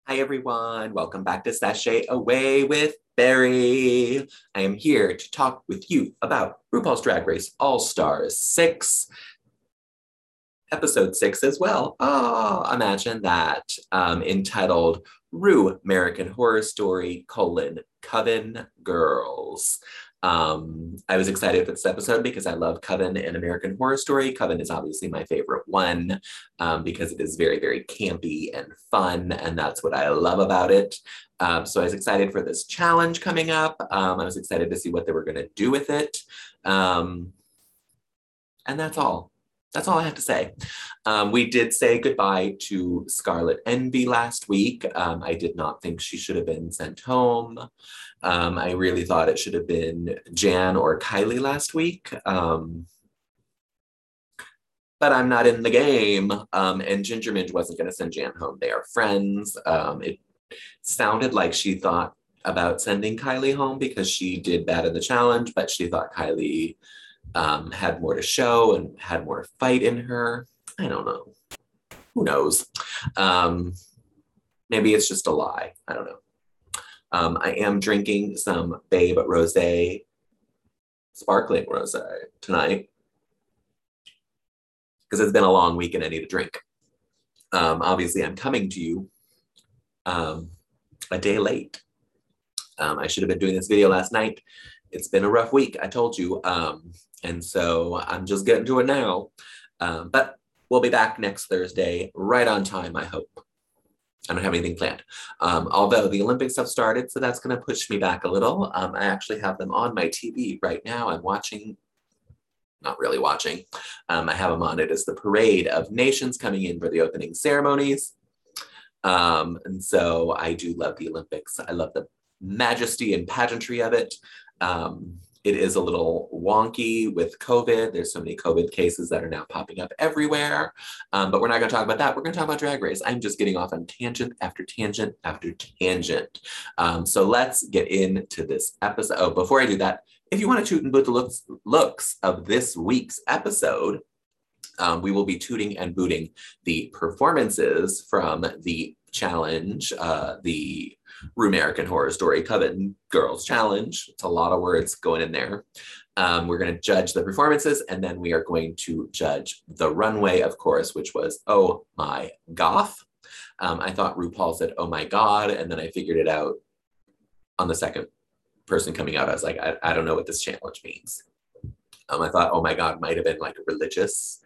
Hi, everyone. Welcome back to Sashay Away with Barry. I am here to talk with you about RuPaul's Drag Race All-Stars 6, episode 6 as well. Oh, imagine that. Entitled Ru American Horror Story, Coven Girls. I was excited for this episode because I love Coven and American Horror Story. Coven is obviously my favorite one because it is very, very campy and fun, and that's what I love about it. So I was excited for this challenge coming up. I was excited to see what they were going to do with it. And that's all. That's all I have to say. We did say goodbye to Scarlet Envy last week. I did not think she should have been sent home. I really thought it should have been Jan or Kylie last week. But I'm not in the game. And Ginger Minj wasn't going to send Jan home. They are friends. It sounded like she thought about sending Kylie home because she did bad in the challenge, but she thought Kylie had more to show and had more fight in her. I don't know. Who knows? Maybe it's just a lie. I don't know. I am drinking some Babe Rosé, sparkling rosé tonight because it's been a long week and I need a drink. Obviously, I'm coming to you a day late. I should have been doing this video last night. It's been a rough week, I told you. And so I'm just getting to it now. But we'll be back next Thursday, right on time, I hope. I don't have anything planned. Although the Olympics have started, so that's going to push me back a little. I actually have them on my TV right now. I'm watching, not really watching. I have them on. It is the Parade of Nations coming in for the opening ceremonies. And so I do love the Olympics. I love the majesty and pageantry of it. It is a little wonky with COVID. There's so many COVID cases that are now popping up everywhere. But we're not going to talk about that. We're going to talk about Drag Race. I'm just getting off on tangent after tangent after tangent. So let's get into this episode. Oh, before I do that, if you want to toot and boot the looks of this week's episode, we will be tooting and booting the performances from the challenge, the Ru American Horror Story Coven Girls Challenge. It's a lot of words going in there. We're going to judge the performances, and then we are going to judge the runway, of course, which was Oh My Goth. I thought RuPaul said, oh my God, and then I figured it out on the second person coming out. I was like, I don't know what this challenge means. I thought, oh my God, might have been like religious.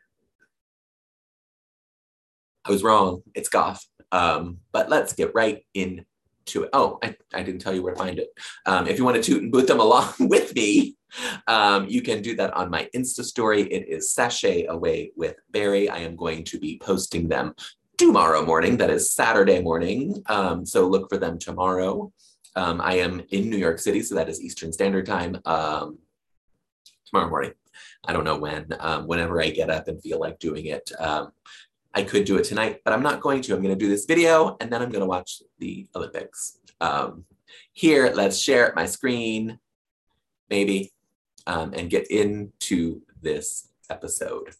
I was wrong. It's goth. But let's get right into it. Oh, I didn't tell you where to find it. If you want to toot and boot them along with me, you can do that on my Insta story. It is Sashay Away with Barry. I am going to be posting them tomorrow morning. That is Saturday morning. So look for them tomorrow. I am in New York City, so that is Eastern Standard Time tomorrow morning. I don't know when, whenever I get up and feel like doing it. I could do it tonight, but I'm not going to. I'm going to do this video, and then I'm going to watch the Olympics. Here, let's share my screen, maybe, and get into this episode.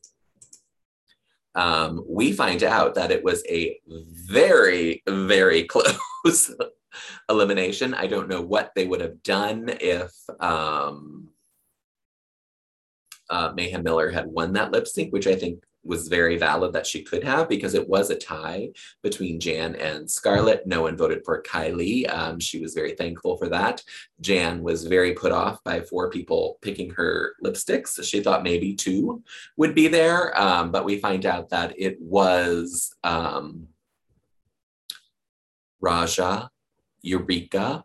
We find out that it was a very, very close elimination. I don't know what they would have done if Mayhem Miller had won that lip sync, which I think was very valid that she could have, because it was a tie between Jan and Scarlet. No one voted for Kylie. She was very thankful for that. Jan was very put off by 4 people picking her lipsticks. She thought maybe 2 would be there, but we find out that it was Raja, Eureka,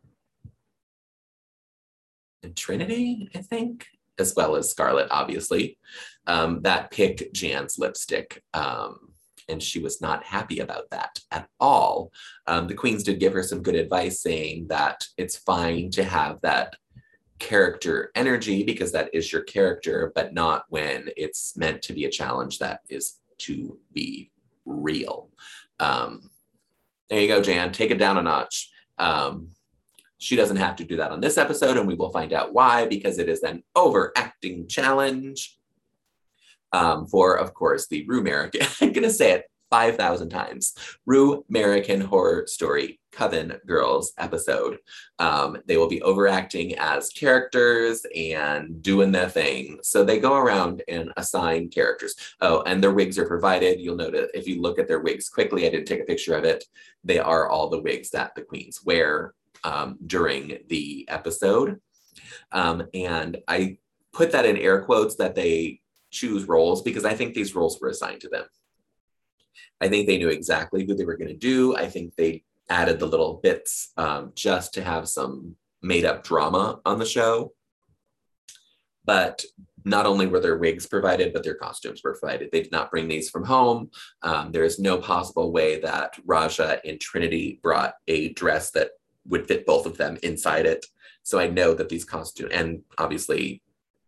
and Trinity, I think, as well as Scarlet, obviously, that picked Jan's lipstick. And she was not happy about that at all. The queens did give her some good advice, saying that it's fine to have that character energy because that is your character, but not when it's meant to be a challenge that is to be real. There you go, Jan, take it down a notch. She doesn't have to do that on this episode, and we will find out why, because it is an overacting challenge for, of course, the Ru American, I'm going to say it, 5,000 times. Rue American Horror Story Coven Girls episode. They will be overacting as characters and doing their thing. So they go around and assign characters. Oh, and their wigs are provided. You'll notice if you look at their wigs quickly, I didn't take a picture of it. They are all the wigs that the queens wear during the episode. And I put that in air quotes that they choose roles because I think these roles were assigned to them. I think they knew exactly who they were going to do. I think they added the little bits just to have some made up drama on the show. But not only were their wigs provided, but their costumes were provided. They did not bring these from home. There is no possible way that Raja and Trinity brought a dress that would fit both of them inside it. So I know that these costumes, and obviously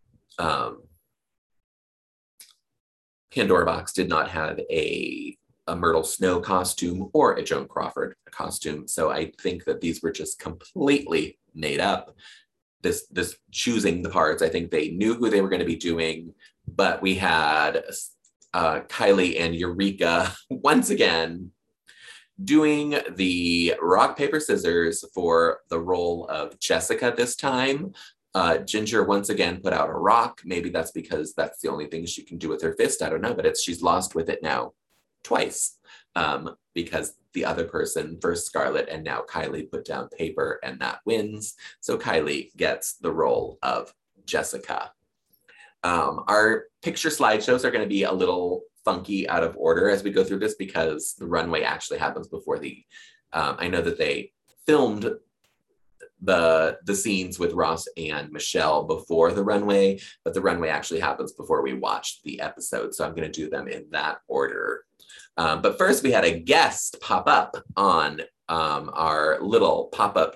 Pandora Box did not have a Myrtle Snow costume or a Joan Crawford costume. So I think that these were just completely made up. This choosing the parts, I think they knew who they were going to be doing, but we had Kylie and Eureka once again doing the rock, paper, scissors for the role of Jessica this time. Ginger once again put out a rock. Maybe that's because that's the only thing she can do with her fist. I don't know, but she's lost with it now twice because the other person, first Scarlett and now Kylie, put down paper and that wins. So Kylie gets the role of Jessica. Our picture slideshows are going to be a little funky out of order as we go through this because the runway actually happens before I know that they filmed the scenes with Ross and Michelle before the runway, but the runway actually happens before we watch the episode. So I'm going to do them in that order. But first we had a guest pop up on our little pop-up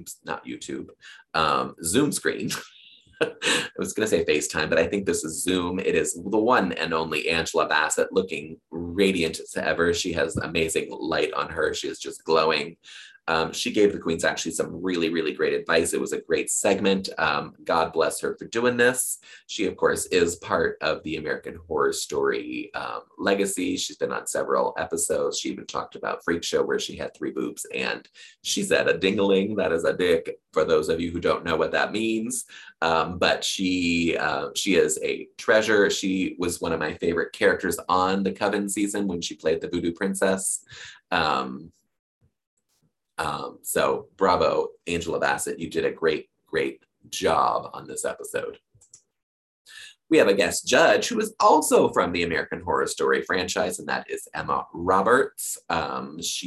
Zoom screen. I was going to say FaceTime, but I think this is Zoom. It is the one and only Angela Bassett, looking radiant as ever. She has amazing light on her. She is just glowing. She gave the queens actually some really, really great advice. It was a great segment. God bless her for doing this. She, of course, is part of the American Horror Story legacy. She's been on several episodes. She even talked about Freak Show where she had 3 boobs and she said a ding-a-ling. That is a dick for those of you who don't know what that means. But she is a treasure. She was one of my favorite characters on the Coven season when she played the Voodoo Princess. So bravo, Angela Bassett. You did a great, great job on this episode. We have a guest judge who is also from the American Horror Story franchise, and that is Emma Roberts. I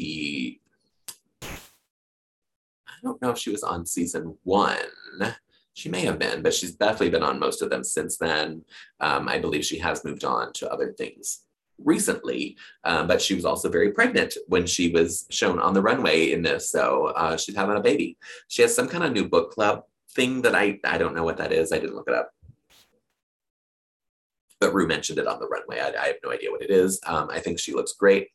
don't know if she was on season 1. She may have been, but she's definitely been on most of them since then. I believe she has moved on to other things recently, but she was also very pregnant when she was shown on the runway in this. So she's having a baby. She has some kind of new book club thing that I don't know what that is. I didn't look it up. But Rue mentioned it on the runway. I have no idea what it is. I think she looks great.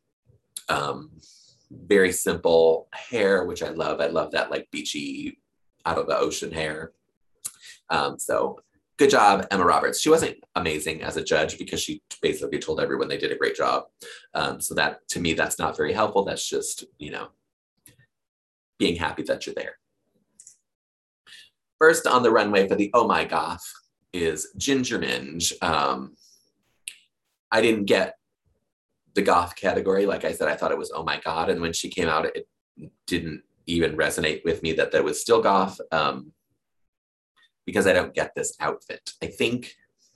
Very simple hair, which I love. I love that like beachy, out of the ocean hair. So good job, Emma Roberts. She wasn't amazing as a judge because she basically told everyone they did a great job. So that, to me, that's not very helpful. That's just, being happy that you're there. First on the runway for the Oh My Goth is Ginger Minge. I didn't get the goth category. Like I said, I thought it was Oh My God. And when she came out, it didn't even resonate with me that was still goth. Because I don't get this outfit. I think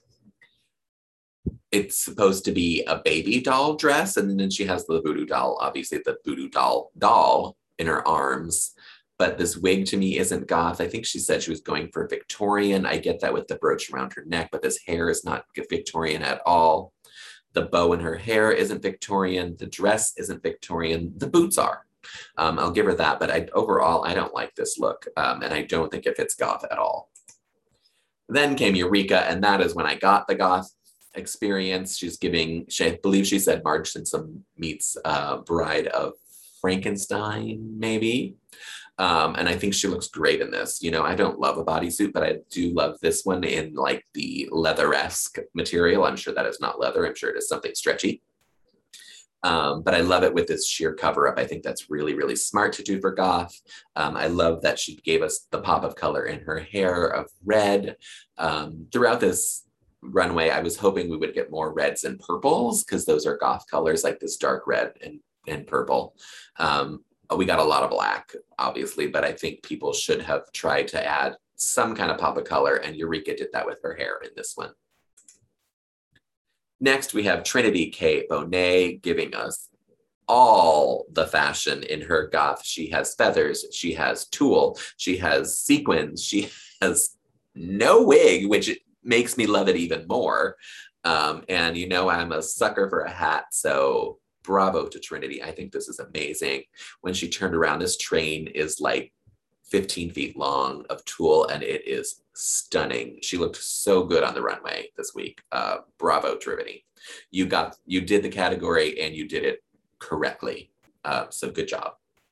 it's supposed to be a baby doll dress, and then she has the voodoo doll, obviously the voodoo doll in her arms. But this wig to me isn't goth. I think she said she was going for Victorian. I get that with the brooch around her neck, but this hair is not Victorian at all. The bow in her hair isn't Victorian. The dress isn't Victorian. The boots are. I'll give her that, but overall, I don't like this look, and I don't think it fits goth at all. Then came Eureka, and that is when I got the goth experience. I believe she said Marge Simpson meets Bride of Frankenstein, maybe. And I think she looks great in this. I don't love a bodysuit, but I do love this one in like the leather-esque material. I'm sure that is not leather. I'm sure it is something stretchy. But I love it with this sheer cover up. I think that's really, really smart to do for goth. I love that she gave us the pop of color in her hair of red. Throughout this runway, I was hoping we would get more reds and purples because those are goth colors, like this dark red and purple. We got a lot of black, obviously, but I think people should have tried to add some kind of pop of color, and Eureka did that with her hair in this one. Next, we have Trinity K. Bonet giving us all the fashion in her goth. She has feathers, she has tulle, she has sequins, she has no wig, which makes me love it even more. And you know, I'm a sucker for a hat, so bravo to Trinity. I think this is amazing. When she turned around, this train is like 15 feet long of tulle, and it is stunning. She looked so good on the runway this week. Bravo, Trinity. You did the category and you did it correctly. So good job.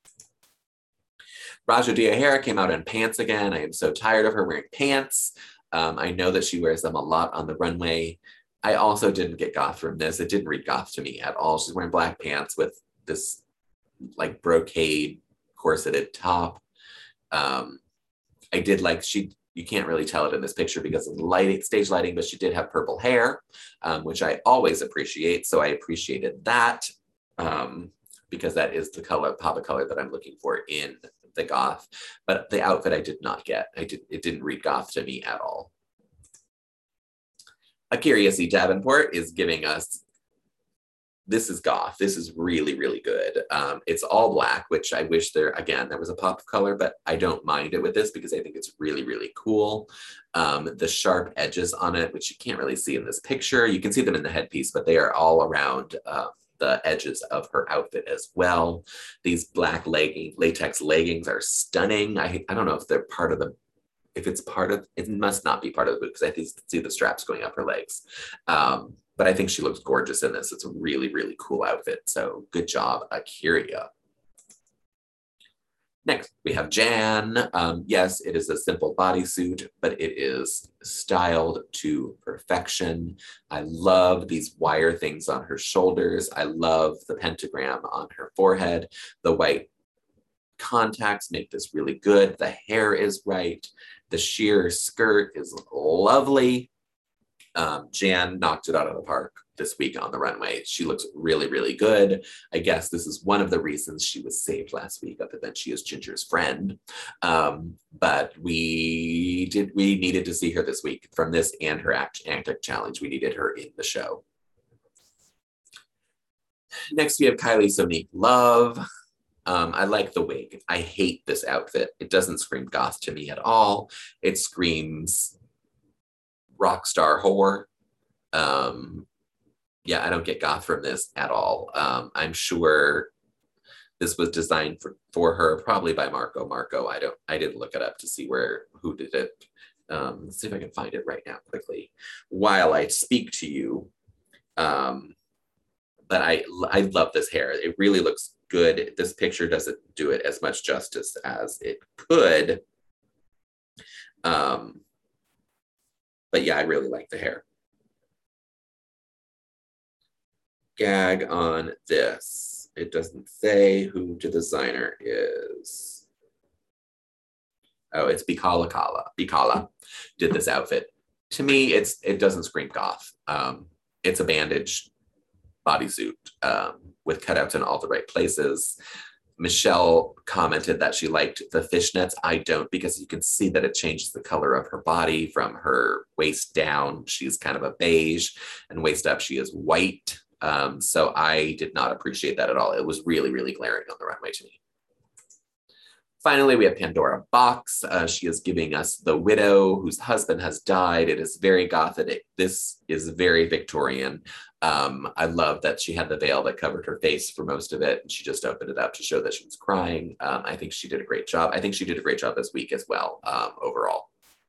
Raja Diahara came out in pants again. I am so tired of her wearing pants. I know that she wears them a lot on the runway. I also didn't get goth from this. It didn't read goth to me at all. She's wearing black pants with this like brocade corseted top. I did like, you can't really tell it in this picture because of the lighting, stage lighting, but she did have purple hair, which I always appreciate. So I appreciated that because that is the color, pop of color that I'm looking for in the goth. But the outfit I did not get. It didn't read goth to me at all. Akira C. Davenport is giving us, this is goth. This is really, really good. It's all black, which I wish there was a pop of color, but I don't mind it with this because I think it's really, really cool. The sharp edges on it, which you can't really see in this picture. You can see them in the headpiece, but they are all around the edges of her outfit as well. These black latex leggings are stunning. I don't know if they're part of the, if it's part of, it must not be part of the boot because I see the straps going up her legs. But I think she looks gorgeous in this. It's a really, really cool outfit. So good job, Akira. Next, we have Jan. Yes, it is a simple bodysuit, but it is styled to perfection. I love these wire things on her shoulders. I love the pentagram on her forehead. The white contacts make this really good. The hair is right. The sheer skirt is lovely. Jan knocked it out of the park this week on the runway. She looks really, really good. I guess this is one of the reasons she was saved last week, other than she is Ginger's friend. But we needed to see her this week from this and her Antic Challenge. We needed her in the show. Next, we have Kylie Sonique Love. I like the wig. I hate this outfit. It doesn't scream goth to me at all. It screams rock star whore. Yeah, I don't get goth from this at all. I'm sure this was designed for her, probably by Marco. I didn't look it up to see who did it. Let's see if I can find it right now quickly while I speak to you. But I love this hair. It really looks good. This picture doesn't do it as much justice as it could. But yeah, I really like the hair. Gag on this. It doesn't say who the designer is. Oh, it's Bikala Kala. Bikala did this outfit. To me, it doesn't scream goth. It's a bandage bodysuit with cutouts in all the right places. Michelle commented that she liked the fishnets. I don't, because you can see that it changes the color of her body from her waist down. She's kind of a beige, and waist up she is white. So I did not appreciate that at all. It was really, really glaring on the runway to me. Finally, we have Pandora Box. She is giving us the widow whose husband has died. It is very gothic. This is very Victorian. I love that she had the veil that covered her face for most of it, and she just opened it up to show that she was crying. I think she did a great job. I think she did a great job this week as well, overall.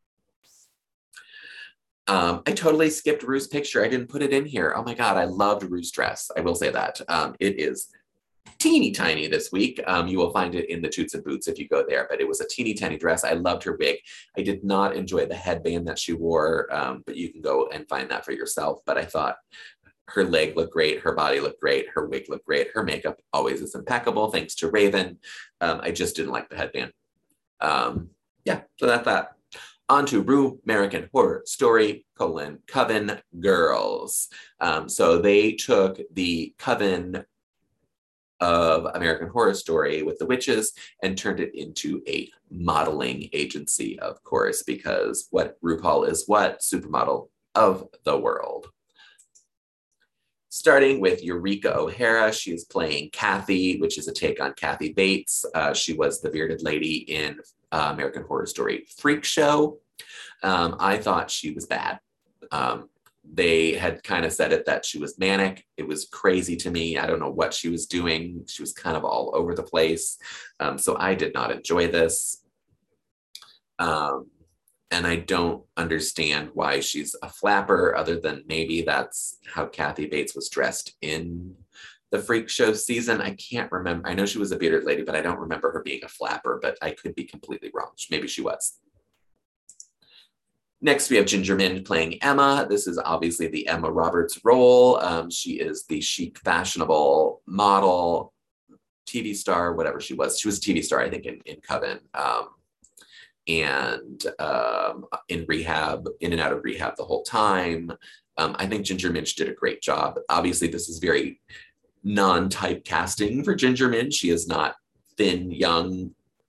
I totally skipped Rue's picture. I didn't put it in here. Oh my God, I loved Rue's dress. I will say that. It is teeny tiny this week. You will find it in the Toots and Boots if you go there, but it was a teeny tiny dress. I loved her wig. I did not enjoy the headband that she wore, but you can go and find that for yourself. But I thought her leg looked great, her body looked great, her wig looked great, her makeup always is impeccable, thanks to Raven. I just didn't like the headband. Yeah, so that's that. On to Rue American Horror Story, Coven Girls. So they took the Coven of American Horror Story with the witches and turned it into a modeling agency, of course, because what RuPaul is what? Supermodel of the world. Starting with Eureka O'Hara, she is playing Kathy, which is a take on Kathy Bates. She was the bearded lady in American Horror Story Freak Show. I thought she was bad. They had kind of said it that she was manic. It was crazy to me. I don't know what she was doing. She was kind of all over the place. So I did not enjoy this. And I don't understand why she's a flapper, other than maybe that's how Kathy Bates was dressed in the Freak Show season. I can't remember. I know she was a bearded lady, but I don't remember her being a flapper, but I could be completely wrong. Maybe she was. Next, we have Ginger Minj playing Emma. This is obviously the Emma Roberts role. She is the chic, fashionable model, TV star, whatever she was. She was a TV star, I think, in Coven. And in rehab, in and out of rehab the whole time. I think Ginger Minj did a great job. Obviously, this is very non-type casting for Ginger Minj. She is not thin, young,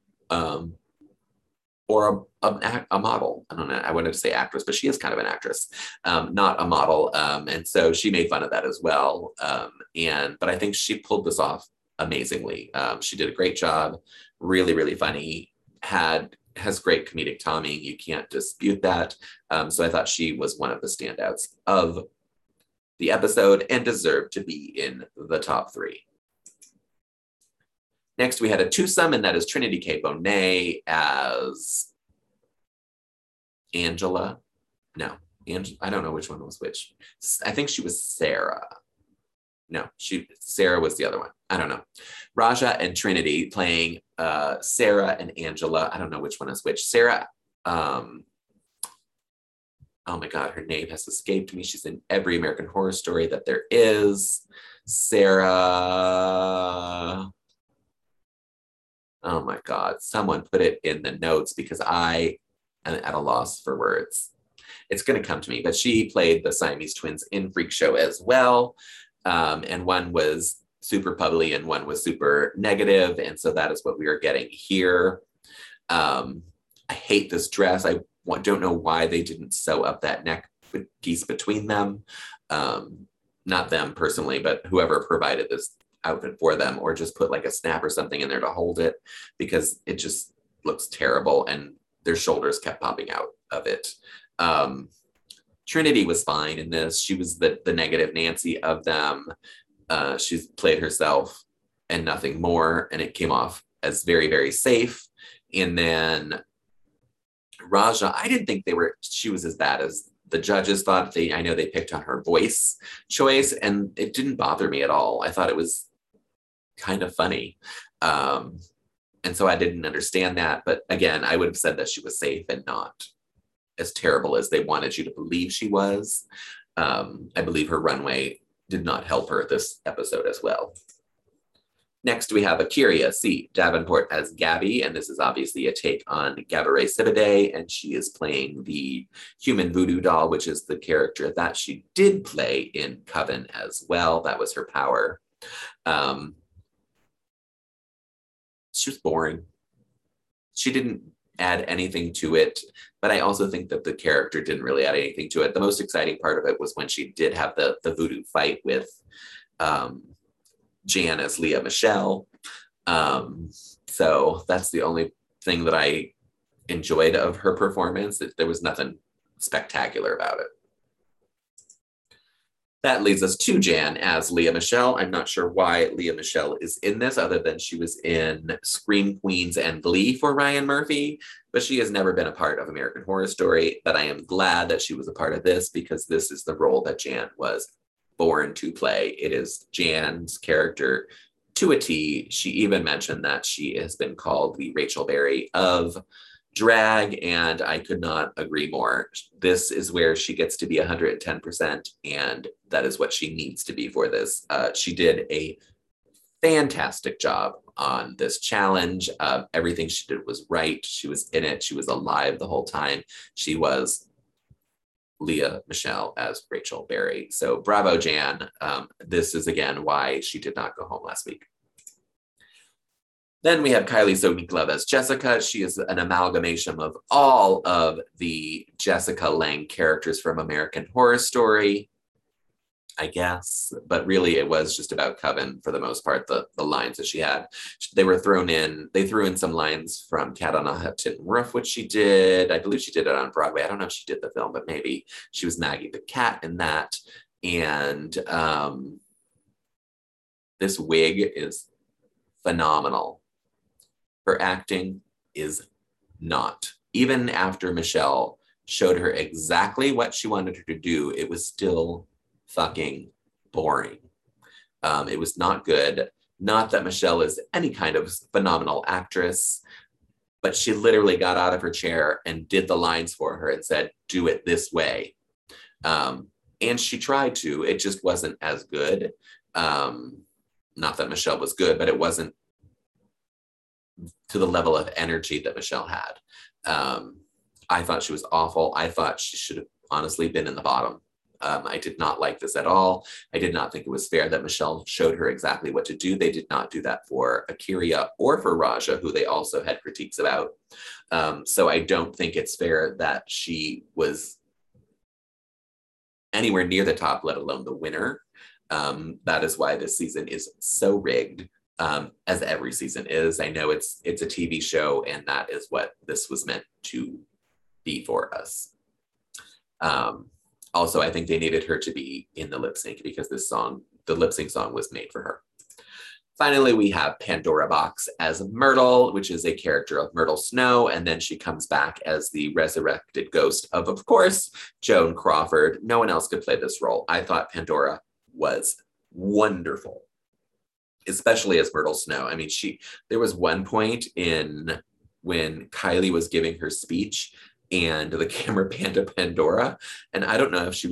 or a model. I don't know, I wanted to say actress, but she is kind of an actress, not a model. And so she made fun of that as well. But I think she pulled this off amazingly. She did a great job, really, really funny, has great comedic timing. You can't dispute that. So I thought she was one of the standouts of the episode and deserved to be in the top 3. Next, we had a twosome, and that is Trinity K. Bonet as Angela. No, I don't know which one was which. I think she was Sarah. No, Sarah was the other one. I don't know. Raja and Trinity playing Sarah and Angela. I don't know which one is which. Sarah, oh my God, her name has escaped me. She's in every American Horror Story that there is. Sarah. Oh my God, someone put it in the notes because I am at a loss for words. It's going to come to me, but she played the Siamese twins in Freak Show as well. And one was super bubbly and one was super negative. And so that is what we are getting here. I hate this dress. I don't know why they didn't sew up that neck piece between them. Not them personally, but whoever provided this outfit for them, or just put like a snap or something in there to hold it, because it just looks terrible and their shoulders kept popping out of it. Trinity was fine in this. She was the negative Nancy of them. She's played herself and nothing more, and it came off as very, very safe. And then Raja, I didn't think she was as bad as the judges thought. I know they picked on her voice choice, and it didn't bother me at all. I thought it was kind of funny. And so I didn't understand that. But again, I would have said that she was safe and not as terrible as they wanted you to believe she was. I believe her runway did not help her this episode as well. Next, we have A'keria C. Davenport as Gabby, and this is obviously a take on Gabourey Sidibe, and she is playing the human voodoo doll, which is the character that she did play in Coven as well. That was her power. She was boring. She didn't add anything to it, but I also think that the character didn't really add anything to it. The most exciting part of it was when she did have the voodoo fight with Jan as Leah Michelle. So that's the only thing that I enjoyed of her performance. There was nothing spectacular about it. That leads us to Jan as Leah Michelle. I'm not sure why Leah Michelle is in this, other than she was in Scream Queens and Glee for Ryan Murphy, but she has never been a part of American Horror Story. But I am glad that she was a part of this, because this is the role that Jan was born to play. It is Jan's character to a T. She even mentioned that she has been called the Rachel Berry of drag, and I could not agree more. This is where she gets to be 110%, and that is what she needs to be for this. She did a fantastic job on this challenge. Everything she did was right. She was in it. She was alive the whole time. She was Leah Michele as Rachel Berry. So bravo, Jan. This is again why she did not go home last week. Then we have Kylie Sonique Love as Jessica. She is an amalgamation of all of the Jessica Lange characters from American Horror Story, I guess, but really it was just about Coven for the most part, the lines that she had. They threw in some lines from Cat on a Tin Roof, which she did. I believe she did it on Broadway. I don't know if she did the film, but maybe she was Maggie the cat in that. And this wig is phenomenal. Her acting is not. Even after Michelle showed her exactly what she wanted her to do, it was still fucking boring. It was not good. Not that Michelle is any kind of phenomenal actress, but she literally got out of her chair and did the lines for her and said, do it this way. And she tried to, it just wasn't as good. Not that Michelle was good, but it wasn't to the level of energy that Michelle had. I thought she was awful. I thought she should have honestly been in the bottom. I did not like this at all. I did not think it was fair that Michelle showed her exactly what to do. They did not do that for A'keria or for Raja, who they also had critiques about. So I don't think it's fair that she was anywhere near the top, let alone the winner. That is why this season is so rigged. As every season is. I know it's a TV show, and that is what this was meant to be for us. Also, I think they needed her to be in the lip sync because the lip sync song was made for her. Finally, we have Pandora Box as Myrtle, which is a character of Myrtle Snow, and then she comes back as the resurrected ghost of course, Joan Crawford. No one else could play this role. I thought Pandora was wonderful, especially as Myrtle Snow. I mean, there was one point when Kylie was giving her speech and the camera panned to Pandora, and I don't know if she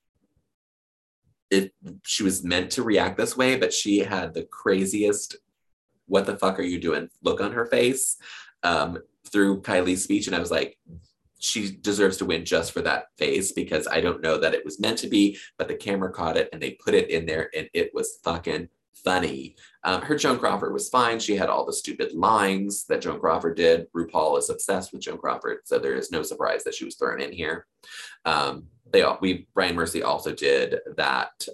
was meant to react this way, but she had the craziest "what the fuck are you doing" look on her face through Kylie's speech, and I was like, she deserves to win just for that face, because I don't know that it was meant to be, but the camera caught it and they put it in there, and it was fucking funny. Her Joan Crawford was fine. She had all the stupid lines that Joan Crawford did. RuPaul is obsessed with Joan Crawford, so there is no surprise that she was thrown in here. Brian Mercy also did that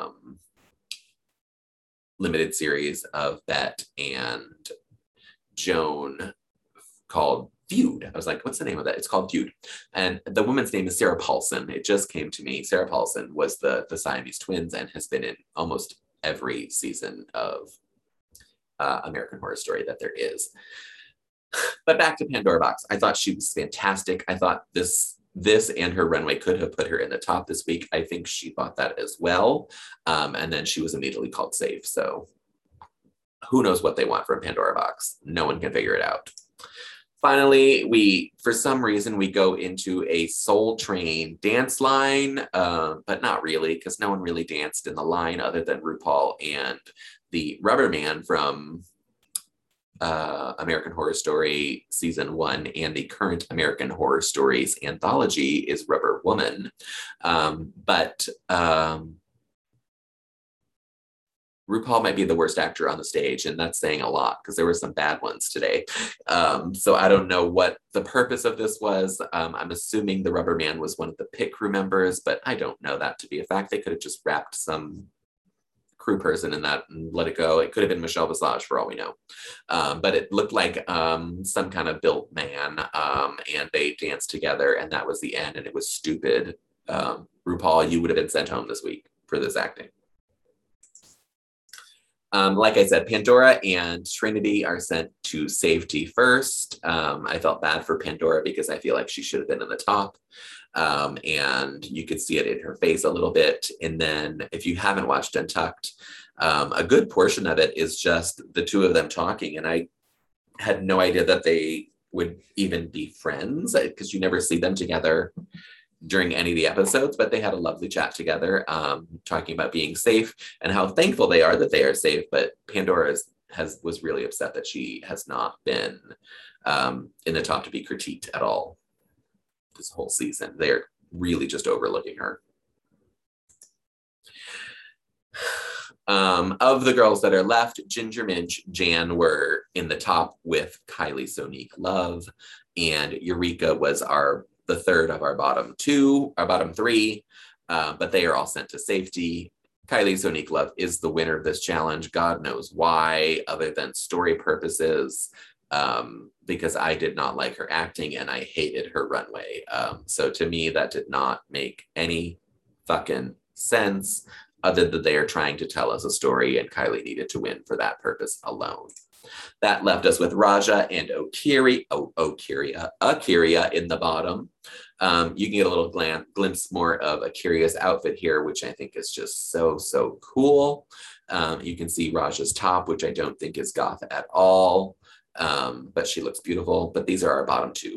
limited series of Bette and Joan called Feud. I was like, what's the name of that? It's called Feud. And the woman's name is Sarah Paulson. It just came to me. Sarah Paulson was the Siamese twins and has been in almost every season of American Horror Story that there is. But back to Pandora Box. I thought she was fantastic. I thought this and her runway could have put her in the top this week. I think she thought that as well. And then she was immediately called safe. So who knows what they want from Pandora Box? No one can figure it out. Finally, for some reason, we go into a Soul Train dance line, but not really, because no one really danced in the line other than RuPaul and the Rubber Man from American Horror Story Season 1, and the current American Horror Stories anthology is Rubber Woman. But RuPaul might be the worst actor on the stage, and that's saying a lot because there were some bad ones today. So I don't know what the purpose of this was. I'm assuming the Rubber Man was one of the pit crew members, but I don't know that to be a fact. They could have just wrapped some crew person in that and let it go. It could have been Michelle Visage for all we know. But it looked like some kind of built man, and they danced together, and that was the end, and it was stupid. RuPaul, you would have been sent home this week for this acting. Like I said, Pandora and Trinity are sent to safety first. I felt bad for Pandora because I feel like she should have been in the top. And you could see it in her face a little bit. And then if you haven't watched Untucked, a good portion of it is just the two of them talking. And I had no idea that they would even be friends, because you never see them together during any of the episodes, but they had a lovely chat together, talking about being safe and how thankful they are that they are safe. But Pandora was really upset that she has not been in the top to be critiqued at all this whole season. They're really just overlooking her. Of the girls that are left, Ginger Minj, Jan were in the top with Kylie, Sonique, Love, and Eureka was the third of our bottom three, but they are all sent to safety. Kylie, Sonique, Love is the winner of this challenge. God knows why, other than story purposes, because I did not like her acting and I hated her runway. So to me, that did not make any fucking sense, other than they are trying to tell us a story and Kylie needed to win for that purpose alone. That left us with Raja and A'keria in the bottom. You can get a little glimpse more of A'keria's outfit here, which I think is just so, so cool. You can see Raja's top, which I don't think is goth at all, but she looks beautiful. But these are our bottom two.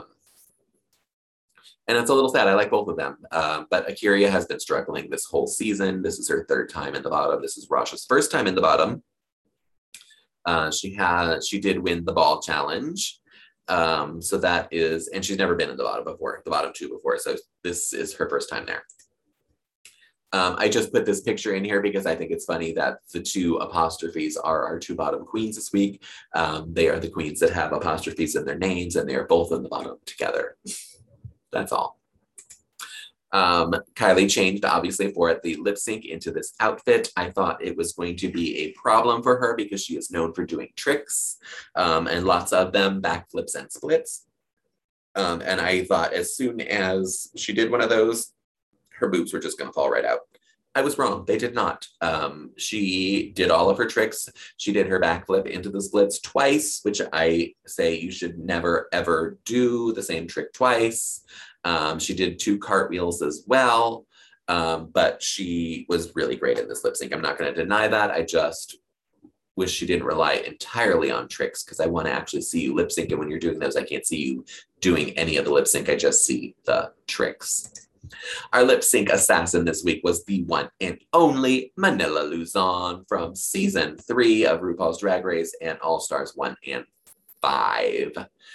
And it's a little sad. I like both of them. But A'keria has been struggling this whole season. This is her third time in the bottom. This is Raja's first time in the bottom. She did win the ball challenge. So that is, and she's never been in the bottom two before. So this is her first time there. I just put this picture in here because I think it's funny that the two apostrophes are our two bottom queens this week. They are the queens that have apostrophes in their names, and they are both in the bottom together. That's all. Kylie changed, obviously, for the lip sync into this outfit. I thought it was going to be a problem for her because she is known for doing tricks, and lots of them, backflips and splits. And I thought as soon as she did one of those, her boobs were just going to fall right out. I was wrong. They did not. She did all of her tricks. She did her backflip into the splits twice, which I say you should never, ever do the same trick twice. She did 2 cartwheels as well, but she was really great in this lip sync. I'm not going to deny that. I just wish she didn't rely entirely on tricks, because I want to actually see you lip sync. And when you're doing those, I can't see you doing any of the lip sync. I just see the tricks. Our lip sync assassin this week was the one and only Manila Luzon from season 3 of RuPaul's Drag Race and All Stars 1 and 5.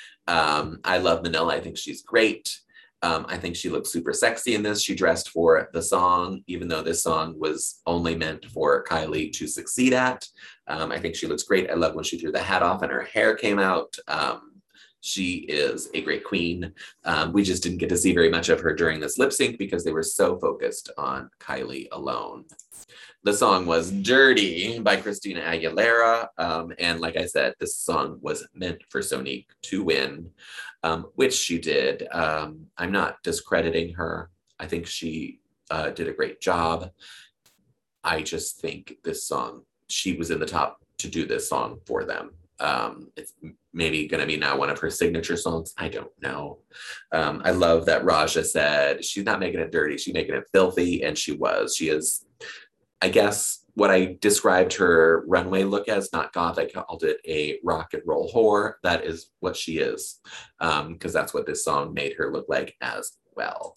I love Manila. I think she's great. I think she looks super sexy in this. She dressed for the song, even though this song was only meant for Kylie to succeed at. I think she looks great. I love when she threw the hat off and her hair came out. She is a great queen. We just didn't get to see very much of her during this lip sync because they were so focused on Kylie alone. The song was Dirty by Christina Aguilera. And like I said, this song was meant for Sonique to win, which she did. I'm not discrediting her. I think she did a great job. I just think this song, she was in the top to do this song for them. It's maybe going to be now one of her signature songs. I don't know. I love that Raja said she's not making it dirty, she's making it filthy, and she was. She is, I guess, what I described her runway look as, not goth. I called it a rock and roll whore. That is what she is, because that's what this song made her look like as well.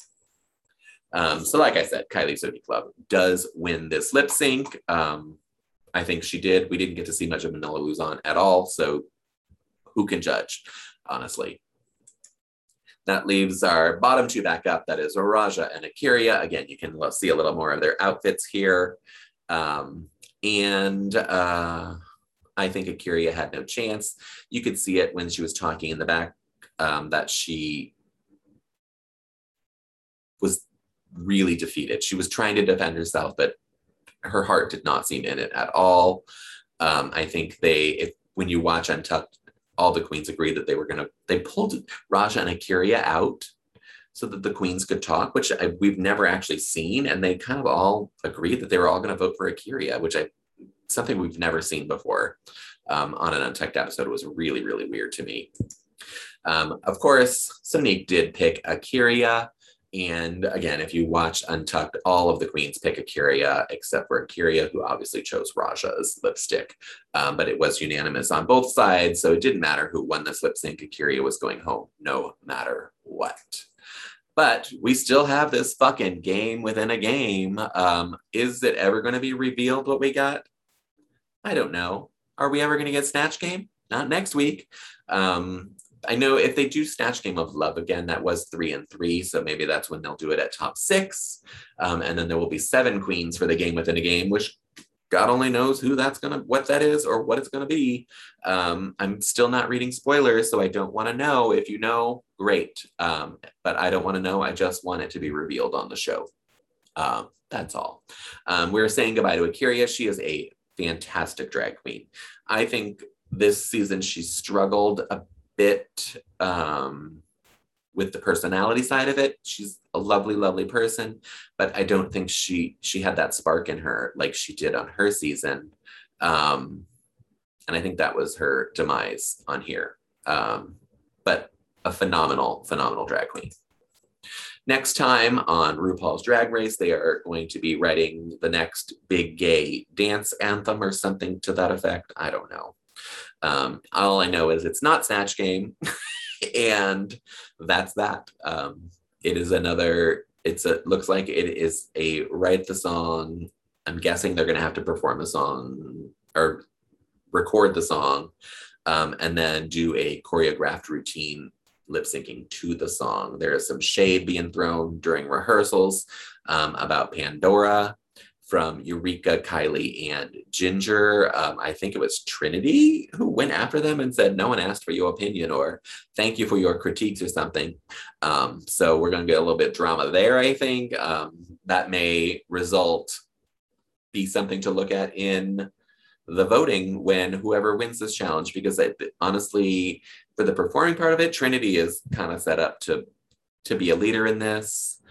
So like I said, Kylie Sonique Love does win this lip sync. I think she did. We didn't get to see much of Manila Luzon at all, so who can judge, honestly? That leaves our bottom 2 back up. That is Raja and A'keria. Again, you can see a little more of their outfits here. I think A'keria had no chance. You could see it when she was talking in the back, that she was really defeated. She was trying to defend herself, but her heart did not seem in it at all. I think when you watch Untucked, all the queens agreed that they pulled Raja and A'keria out so that the queens could talk, which we've never actually seen. And they kind of all agreed that they were all going to vote for A'keria, which something we've never seen before on an Untucked episode. It was really, really weird to me. Of course, Sonique did pick A'keria. And again, if you watch Untucked, all of the queens pick A'keria, except for A'keria, who obviously chose Raja's lipstick. But it was unanimous on both sides, so it didn't matter who won this lip sync. A'keria was going home no matter what. But we still have this fucking game within a game. Is it ever going to be revealed what we got? I don't know. Are we ever going to get Snatch Game? Not next week. I know if they do Snatch Game of Love again, that was 3 and 3, so maybe that's when they'll do it at top 6. And then there will be 7 queens for the game within a game, which God only knows what that is or what it's gonna be. I'm still not reading spoilers, so I don't want to know. If you know, great. But I don't want to know. I just want it to be revealed on the show. That's all. We're saying goodbye to A'keria. She is a fantastic drag queen. I think this season she struggled a bit with the personality side of it. She's a lovely, lovely person, but I don't think she had that spark in her like she did on her season. And I think that was her demise on here. But a phenomenal, phenomenal drag queen. Next time on RuPaul's Drag Race, they are going to be writing the next big gay dance anthem or something to that effect. I don't know. All I know is it's not Snatch Game, and that's that. It is looks like it is a write the song. I'm guessing they're going to have to perform the song or record the song, and then do a choreographed routine lip syncing to the song. There is some shade being thrown during rehearsals about Pandora from Eureka, Kylie, and Ginger. I think it was Trinity who went after them and said, no one asked for your opinion or thank you for your critiques or something. So we're going to get a little bit of drama there, I think. That may be something to look at in the voting when whoever wins this challenge, because honestly, for the performing part of it, Trinity is kind of set up to be a leader in this.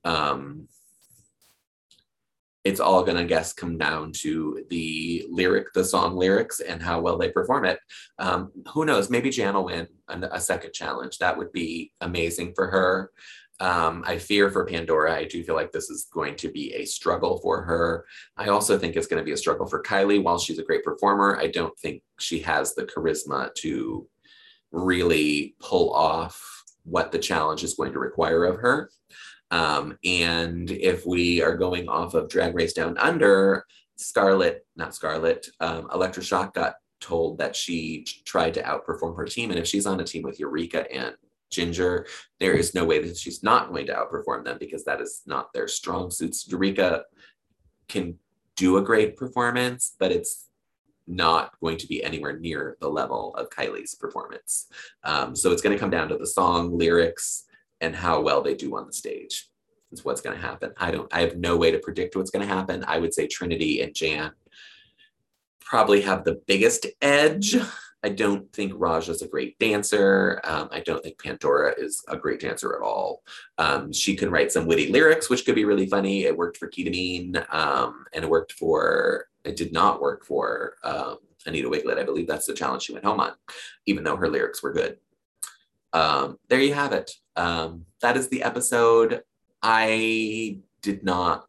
It's all going to, I guess, come down to the song lyrics and how well they perform it. Who knows? Maybe Jan will win a second challenge. That would be amazing for her. I fear for Pandora. I do feel like this is going to be a struggle for her. I also think it's going to be a struggle for Kylie. While she's a great performer, I don't think she has the charisma to really pull off what the challenge is going to require of her. And if we are going off of Drag Race Down Under, Electra Shock got told that she tried to outperform her team. And if she's on a team with Eureka and Ginger, there is no way that she's not going to outperform them, because that is not their strong suits. Eureka can do a great performance, but it's not going to be anywhere near the level of Kylie's performance. So it's going to come down to the song lyrics and how well they do on the stage. Is what's going to happen. I have no way to predict what's going to happen. I would say Trinity and Jan probably have the biggest edge. I don't think Raja's a great dancer. I don't think Pandora is a great dancer at all. She can write some witty lyrics, which could be really funny. It worked for Ketamine, and it did not work for Anita Wiglet. I believe that's the challenge she went home on, even though her lyrics were good. There you have it. That is the episode. I did not.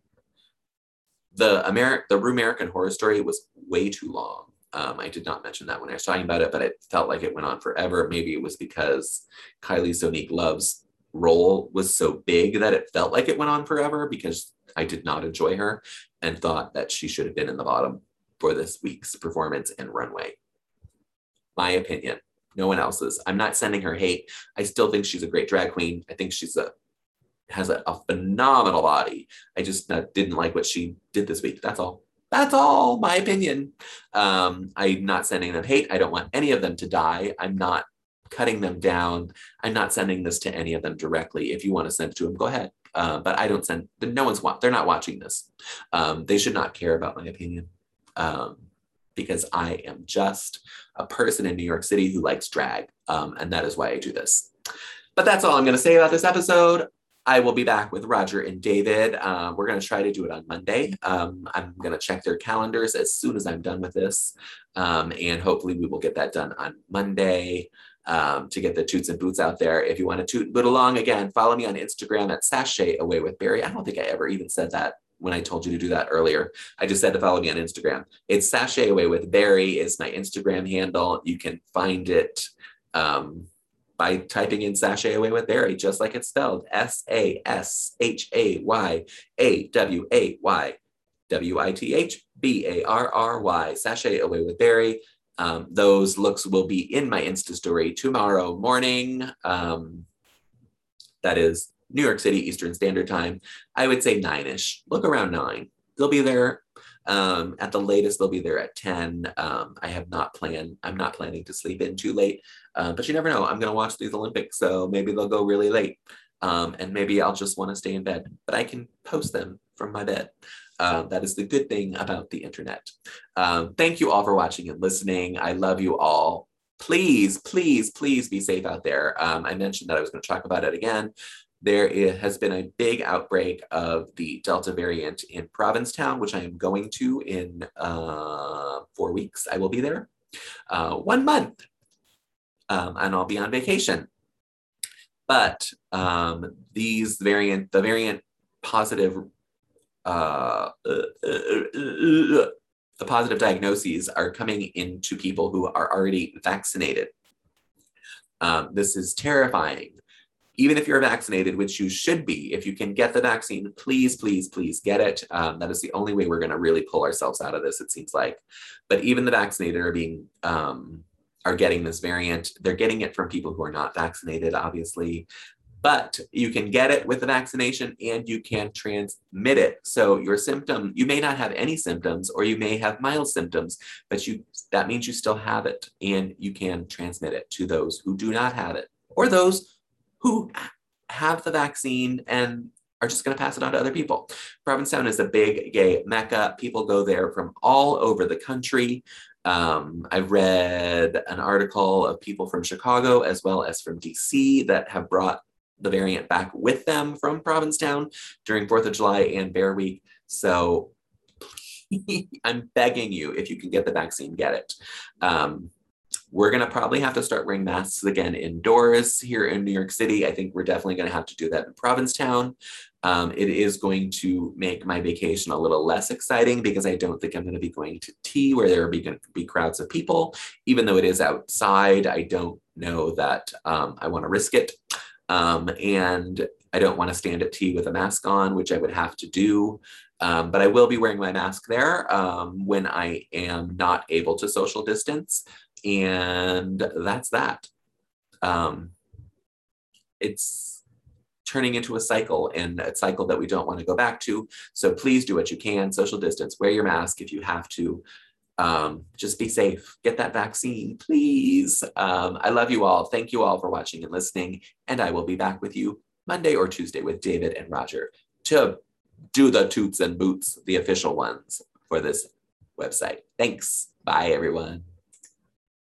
The American Horror Story was way too long. I did not mention that when I was talking about it, but it felt like it went on forever. Maybe it was because Kylie Sonique Love's role was so big that it felt like it went on forever, because I did not enjoy her and thought that she should have been in the bottom for this week's performance and runway. My opinion. No one else's. I'm not sending her hate. I still think she's a great drag queen. I think she's has a phenomenal body. I just didn't like what she did this week. That's all. That's all. My opinion. I'm not sending them hate. I don't want any of them to die. I'm not cutting them down. I'm not sending this to any of them directly. If you want to send it to them, go ahead. But I don't send. They're not watching this. They should not care about my opinion. Because I am just a person in New York City who likes drag. And that is why I do this. But that's all I'm going to say about this episode. I will be back with Roger and David. We're going to try to do it on Monday. I'm going to check their calendars as soon as I'm done with this. And hopefully we will get that done on Monday to get the toots and boots out there. If you want to toot and boot along, again, follow me on Instagram at Sashay Away with Barry. I don't think I ever even said that when I told you to do that earlier. I just said to follow me on Instagram. It's Sashay Away with Barry is my Instagram handle. You can find it by typing in Sashay Away with Barry, just like it's spelled, SASHAYAWAYWITHBARRY, Sashay Away with Barry. Those looks will be in my Insta story tomorrow morning. That is New York City Eastern Standard Time. I would say 9-ish. Look around 9. They'll be there. At the latest, they'll be there at 10. I'm not planning to sleep in too late, but you never know. I'm going to watch these Olympics, so maybe they'll go really late. And maybe I'll just want to stay in bed, but I can post them from my bed. That is the good thing about the internet. Thank you all for watching and listening. I love you all. Please, please, please be safe out there. I mentioned that I was going to talk about it again. There has been a big outbreak of the Delta variant in Provincetown, which I am going to in 4 weeks. I will be there 1 month, and I'll be on vacation. But the variant positive, the positive diagnoses are coming into people who are already vaccinated. This is terrifying. Even if you're vaccinated, which you should be, if you can get the vaccine, please, please, please get it. That is the only way we're going to really pull ourselves out of this, it seems like. But even the vaccinated are getting this variant. They're getting it from people who are not vaccinated, obviously. But you can get it with the vaccination and you can transmit it. So your symptom, you may not have any symptoms or you may have mild symptoms, but that means you still have it and you can transmit it to those who do not have it or those who have the vaccine and are just going to pass it on to other people. Provincetown is a big gay mecca. People go there from all over the country. I've read an article of people from Chicago as well as from DC that have brought the variant back with them from Provincetown during 4th of July and Bear Week. So I'm begging you, if you can get the vaccine, get it. We're going to probably have to start wearing masks again indoors here in New York City. I think we're definitely going to have to do that in Provincetown. It is going to make my vacation a little less exciting because I don't think I'm going to be going to tea where there are going to be crowds of people. Even though it is outside, I don't know that I want to risk it. And I don't want to stand at tea with a mask on, which I would have to do. But I will be wearing my mask there when I am not able to social distance. And that's that. It's turning into a cycle, and a cycle that we don't want to go back to. So please do what you can, social distance, wear your mask if you have to. Just be safe, get that vaccine, please. I love you all. Thank you all for watching and listening. And I will be back with you Monday or Tuesday with David and Roger to do the toots and boots, the official ones for this website. Thanks. Bye, everyone.